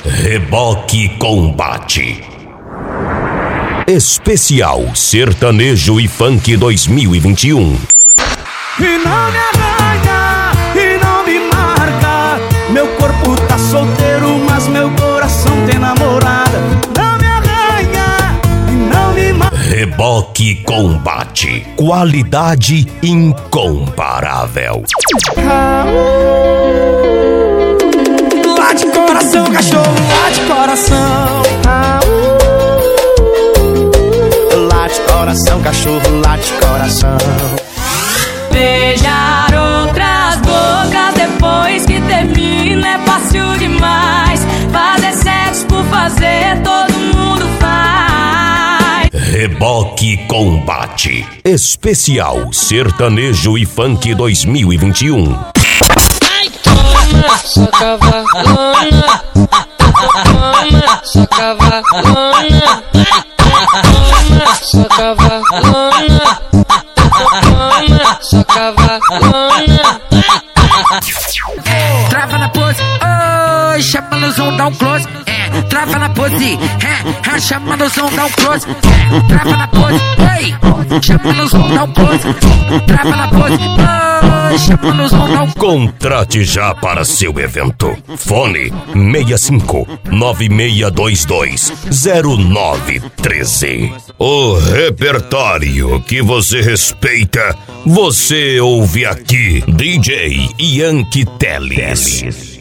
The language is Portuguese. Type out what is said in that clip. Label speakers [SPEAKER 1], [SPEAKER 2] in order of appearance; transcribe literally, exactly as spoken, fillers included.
[SPEAKER 1] Reboque Combate. Especial Sertanejo e Funk dois mil e vinte e um.
[SPEAKER 2] E não me arranha, e não me marca. Meu corpo tá solteiro, mas meu coração tem namorada. Não me arranha, e não me marca.
[SPEAKER 1] Reboque Combate. Qualidade incomparável.
[SPEAKER 2] Lá de coração, cachorro, lá de coração. Lá de coração, cachorro, lá de coração.
[SPEAKER 3] Beijar outras bocas depois que termina é fácil demais. Fazer sexo por fazer, todo mundo faz.
[SPEAKER 1] Reboque Combate. Especial Sertanejo e Funk dois mil e vinte e um.
[SPEAKER 4] Ai, toma, sua cavalona. Toma, sua cavalona. Toma, sua cavalona. Toma, sua cavalona.
[SPEAKER 5] Trava na pose, oi, chama no zoom, dá um close. É, trava na pose, é, é, chama no zoom, dá um close. É, trava na pose, oi, chama no zoom, dá um close. Trava na pose, oi, chama no zoom, dá um close.
[SPEAKER 1] Contrate já para seu evento. Fone seis cinco nove seis dois dois zero nove um três. O repertório que você respeita, você ouve aqui. D J Yankee Teles.